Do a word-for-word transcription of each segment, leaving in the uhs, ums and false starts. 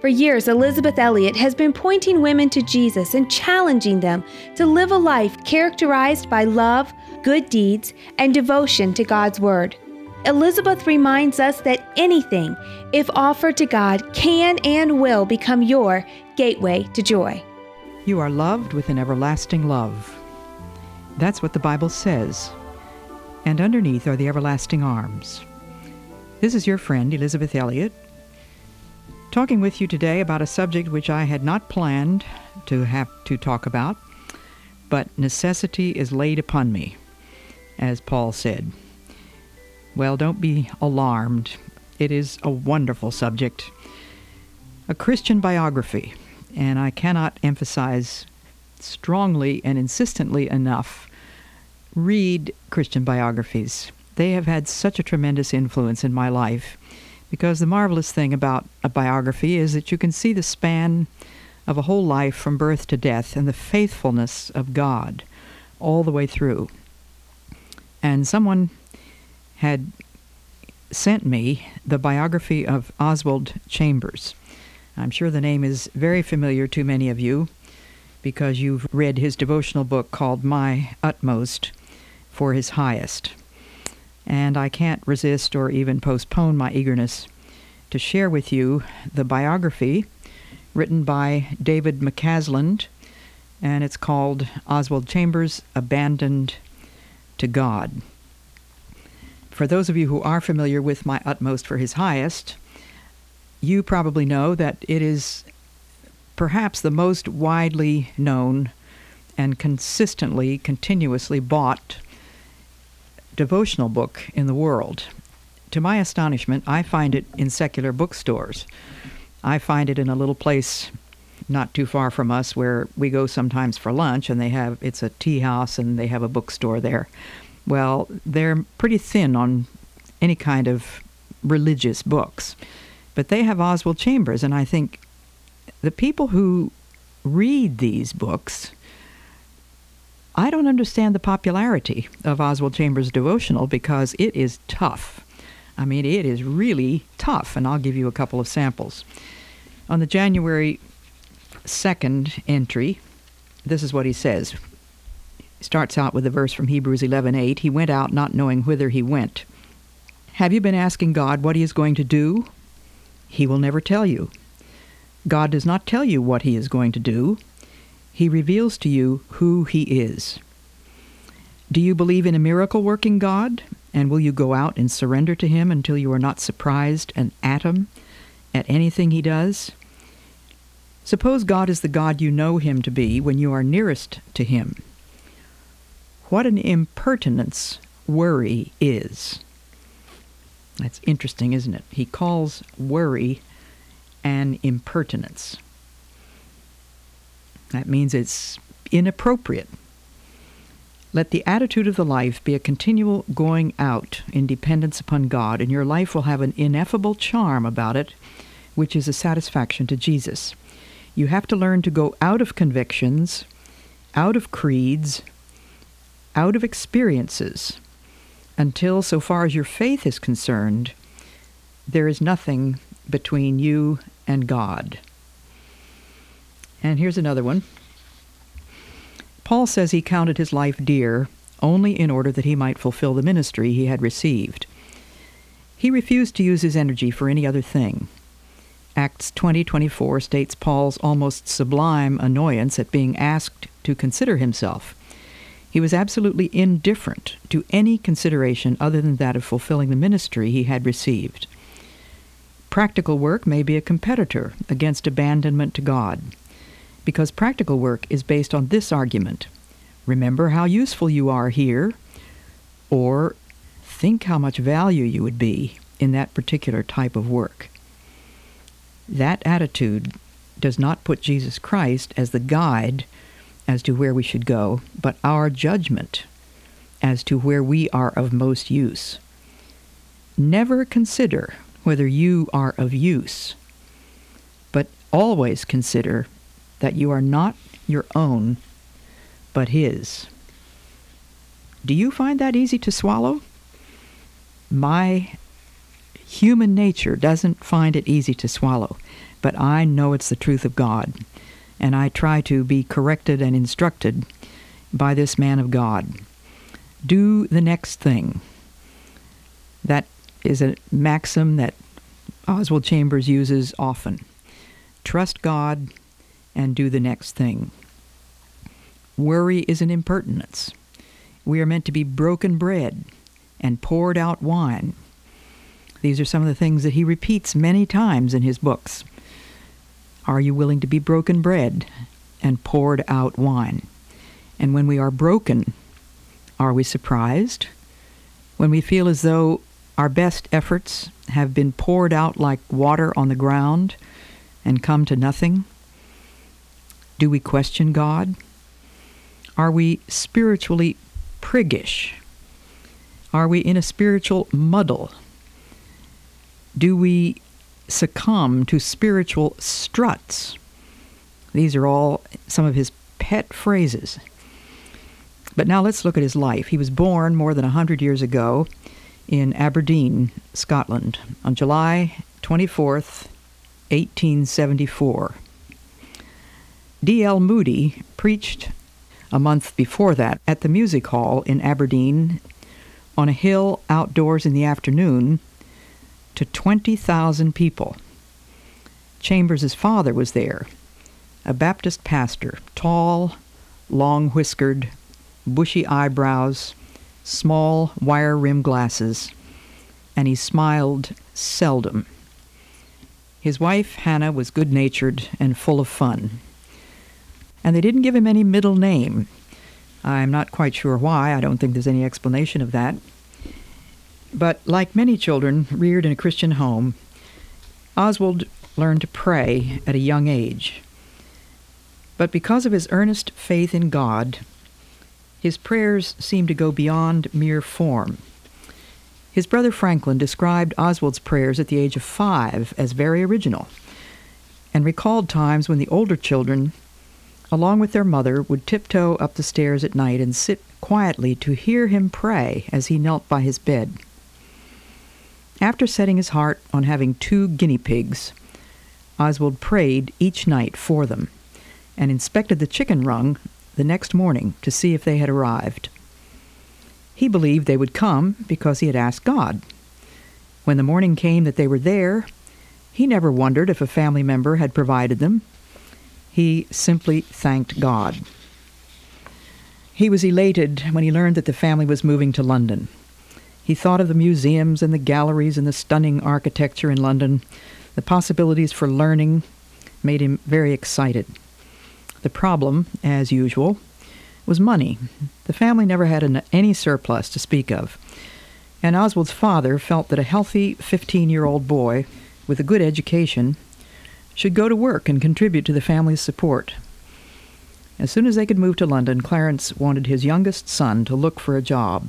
For years, Elisabeth Elliot has been pointing women to Jesus and challenging them to live a life characterized by love, good deeds, and devotion to God's Word. Elisabeth reminds us that anything, if offered to God, can and will become your gateway to joy. You are loved with an everlasting love. That's what the Bible says. And underneath are the everlasting arms. This is your friend, Elisabeth Elliot, talking with you today about a subject which I had not planned to have to talk about, but necessity is laid upon me, as Paul said. Well, don't be alarmed. It is a wonderful subject. A Christian biography, and I cannot emphasize strongly and insistently enough, read Christian biographies. They have had such a tremendous influence in my life, because the marvelous thing about a biography is that you can see the span of a whole life from birth to death and the faithfulness of God all the way through. And someone had sent me the biography of Oswald Chambers. I'm sure the name is very familiar to many of you because you've read his devotional book called My Utmost for His Highest. And I can't resist or even postpone my eagerness to share with you the biography written by David McCasland, and it's called Oswald Chambers, Abandoned to God. For those of you who are familiar with My Utmost for His Highest, you probably know that it is perhaps the most widely known and consistently, continuously bought devotional book in the world. To my astonishment, I find it in secular bookstores. I find it in a little place not too far from us where we go sometimes for lunch, and they have, it's a tea house and they have a bookstore there. Well, they're pretty thin on any kind of religious books, but they have Oswald Chambers, and I think the people who read these books, I don't understand the popularity of Oswald Chambers' devotional because it is tough. I mean, it is really tough, and I'll give you a couple of samples. On the January second entry, this is what he says. He starts out with a verse from Hebrews eleven eight. He went out not knowing whither he went. Have you been asking God what he is going to do? He will never tell you. God does not tell you what he is going to do. He reveals to you who he is. Do you believe in a miracle-working God? And will you go out and surrender to him until you are not surprised an atom at anything he does? Suppose God is the God you know him to be when you are nearest to him. What an impertinence worry is. That's interesting, isn't it? He calls worry an impertinence. That means it's inappropriate. Let the attitude of the life be a continual going out in dependence upon God, and your life will have an ineffable charm about it, which is a satisfaction to Jesus. You have to learn to go out of convictions, out of creeds, out of experiences, until, so far as your faith is concerned, there is nothing between you and God. And here's another one. Paul says he counted his life dear only in order that he might fulfill the ministry he had received. He refused to use his energy for any other thing. Acts twenty twenty-four states Paul's almost sublime annoyance at being asked to consider himself. He was absolutely indifferent to any consideration other than that of fulfilling the ministry he had received. Practical work may be a competitor against abandonment to God, because practical work is based on this argument: remember how useful you are here, or think how much value you would be in that particular type of work. That attitude does not put Jesus Christ as the guide as to where we should go, but our judgment as to where we are of most use. Never consider whether you are of use, but always consider that you are not your own, but his. Do you find that easy to swallow? My human nature doesn't find it easy to swallow. but I know it's the truth of God, and I try to be corrected and instructed by this man of God. Do the next thing. That is a maxim that Oswald Chambers uses often. Trust God and do the next thing. Worry is an impertinence. We are meant to be broken bread and poured out wine. These are some of the things that he repeats many times in his books. Are you willing to be broken bread and poured out wine? And when we are broken, are we surprised? When we feel as though our best efforts have been poured out like water on the ground and come to nothing? Do we question God? Are we spiritually priggish? Are we in a spiritual muddle? Do we succumb to spiritual struts? These are all some of his pet phrases. But now let's look at his life. He was born more than a hundred years ago in Aberdeen, Scotland, on July twenty-fourth, eighteen seventy-four. D L Moody preached a month before that at the music hall in Aberdeen on a hill outdoors in the afternoon to twenty thousand people. Chambers' father was there, a Baptist pastor, tall, long-whiskered, bushy eyebrows, small wire-rimmed glasses, and he smiled seldom. His wife, Hannah, was good-natured and full of fun. And they didn't give him any middle name. I'm not quite sure why. I don't think there's any explanation of that. But like many children reared in a Christian home, Oswald learned to pray at a young age. But because of his earnest faith in God, his prayers seemed to go beyond mere form. His brother Franklin described Oswald's prayers at the age of five as very original, and recalled times when the older children, along with their mother, would tiptoe up the stairs at night and sit quietly to hear him pray as he knelt by his bed. After setting his heart on having two guinea pigs, Oswald prayed each night for them and inspected the chicken rung the next morning to see if they had arrived. He believed they would come because he had asked God. When the morning came that they were there, he never wondered if a family member had provided them. He simply thanked God. He was elated when he learned that the family was moving to London. He thought of the museums and the galleries and the stunning architecture in London. The possibilities for learning made him very excited. The problem, as usual, was money. The family never had an, any surplus to speak of, and Oswald's father felt that a healthy fifteen-year-old boy with a good education should go to work and contribute to the family's support. As soon as they could move to London, Clarence wanted his youngest son to look for a job.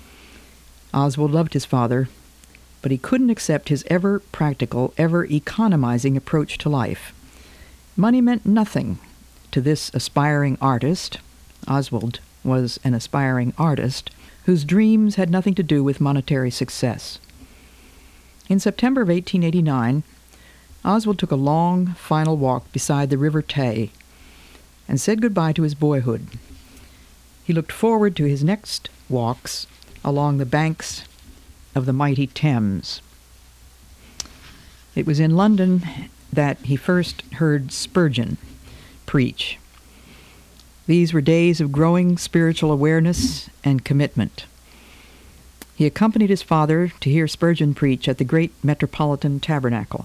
Oswald loved his father, but he couldn't accept his ever-practical, ever-economizing approach to life. Money meant nothing to this aspiring artist. Oswald was an aspiring artist whose dreams had nothing to do with monetary success. In September of eighteen eighty-nine, Oswald took a long, final walk beside the River Tay and said goodbye to his boyhood. He looked forward to his next walks along the banks of the mighty Thames. It was in London that he first heard Spurgeon preach. These were days of growing spiritual awareness and commitment. He accompanied his father to hear Spurgeon preach at the great Metropolitan Tabernacle.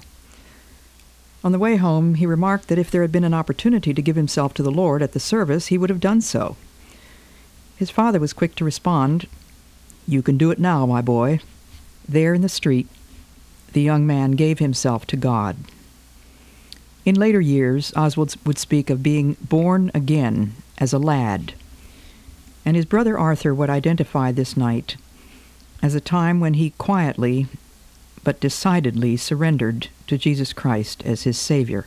On the way home, he remarked that if there had been an opportunity to give himself to the Lord at the service, he would have done so. His father was quick to respond, "You can do it now, my boy." There in the street, the young man gave himself to God. In later years, Oswald would speak of being born again as a lad, and his brother Arthur would identify this night as a time when he quietly but decidedly surrendered to Jesus Christ as his Savior.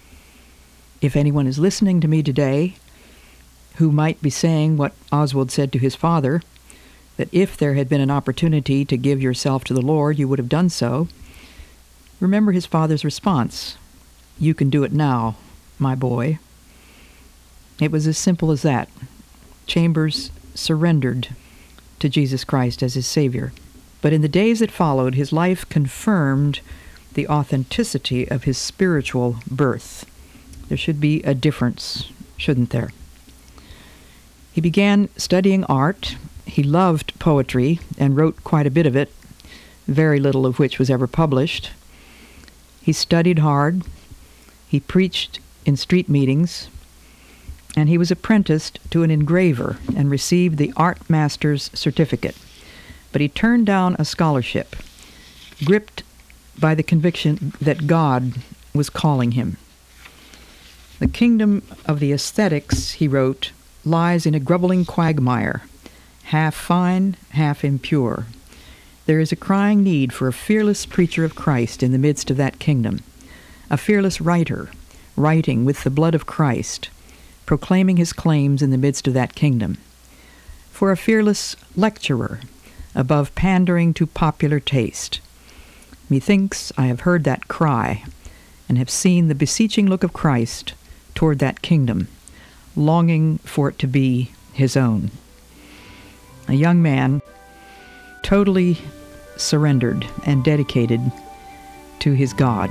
If anyone is listening to me today who might be saying what Oswald said to his father, that if there had been an opportunity to give yourself to the Lord, you would have done so, remember his father's response. "You can do it now, my boy." It was as simple as that. Chambers surrendered to Jesus Christ as his Savior. But in the days that followed, his life confirmed the authenticity of his spiritual birth. There should be a difference, shouldn't there? He began studying art. He loved poetry and wrote quite a bit of it, very little of which was ever published. He studied hard. He preached in street meetings. And he was apprenticed to an engraver and received the art master's certificate. But he turned down a scholarship, gripped by the conviction that God was calling him. "The kingdom of the aesthetics," he wrote, "lies in a grubbling quagmire, half fine, half impure. There is a crying need for a fearless preacher of Christ in the midst of that kingdom, a fearless writer, writing with the blood of Christ, proclaiming his claims in the midst of that kingdom, for a fearless lecturer, above pandering to popular taste. Methinks I have heard that cry, and have seen the beseeching look of Christ toward that kingdom, longing for it to be his own." A young man totally surrendered and dedicated to his God.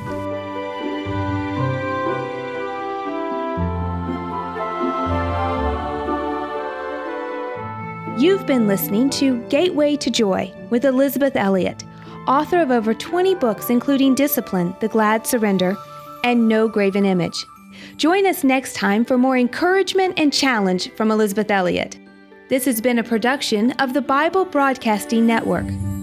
You've been listening to Gateway to Joy with Elisabeth Elliot, author of over twenty books including Discipline, The Glad Surrender, and No Graven Image. Join us next time for more encouragement and challenge from Elisabeth Elliot. This has been a production of the Bible Broadcasting Network.